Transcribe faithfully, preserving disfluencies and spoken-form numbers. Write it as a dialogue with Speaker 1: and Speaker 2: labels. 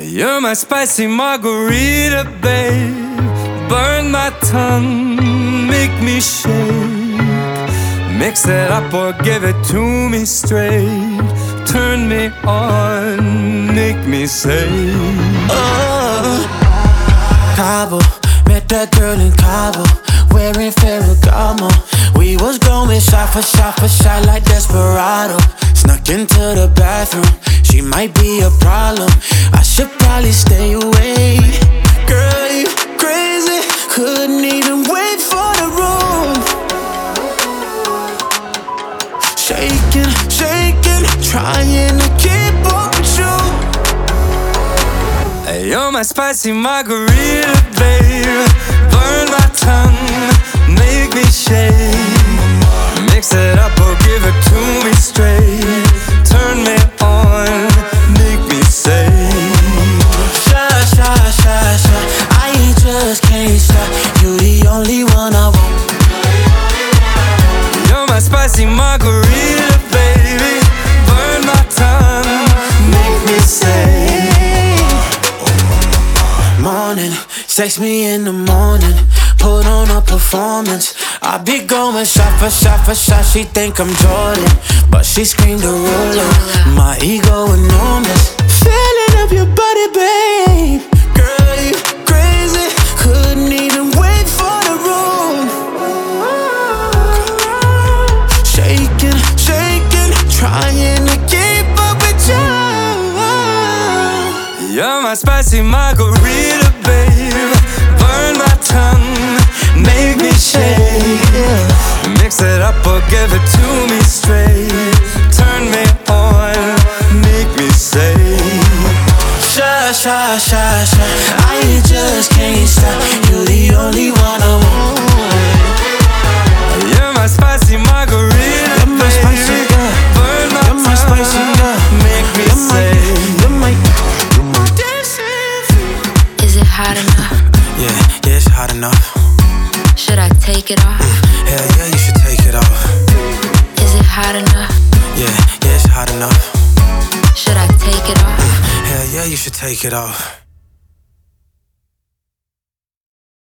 Speaker 1: You're my spicy margarita, babe. Burn my tongue, make me shake. Mix it up or give it to me straight. Turn me on, make me say,
Speaker 2: oh. Cabo, met that girl in Cabo, wearing Ferragamo. We was going shot for shot for shot like Desperado. Snuck into the bathroom, she might be a problem. I should probably stay away. Girl, you crazy, couldn't even wait for the room. Shaking, shaking, trying to keep up with you.
Speaker 1: Hey, you're my spicy margarita, babe. Burn my tongue, make me shake. Mix it up or give it to me straight. Turn me on, make me say,
Speaker 2: Shy, shy, shy, shy, I just can't stop. You the only one I want.
Speaker 1: you're my spicy margarita, baby. Burn my tongue, make me say.
Speaker 2: Morning, text me in the morning, put on a performance. I be going shot for shot for shot. She think I'm Jordan, but she screamed a ruler. My ego enormous. Feeling up your body, babe. Girl, you crazy, couldn't even wait for the room. Shaking, shaking, trying to keep up with you.
Speaker 1: You're my spicy margarita, babe. Burn my tongue, make me shake. Mix it up or give it to me straight. Turn me on, make me say,
Speaker 2: Shy, shy, shy, shy, I just can't stop. You the only one I want.
Speaker 1: you're my spicy margarita,
Speaker 2: You're my spicy girl.
Speaker 1: Burn my
Speaker 2: You're my spicy
Speaker 1: tongue,
Speaker 2: girl.
Speaker 1: make me
Speaker 2: You're my,
Speaker 1: say,
Speaker 2: you're my, you're my.
Speaker 3: Is it hot enough?
Speaker 2: Yeah, yeah, it's hot enough.
Speaker 3: Should I take it off?
Speaker 2: Hell yeah, you should take it off.
Speaker 3: Is it hot enough?
Speaker 2: Yeah, yeah, it's hot enough.
Speaker 3: Should I take it off?
Speaker 2: Hell yeah, you should take it off.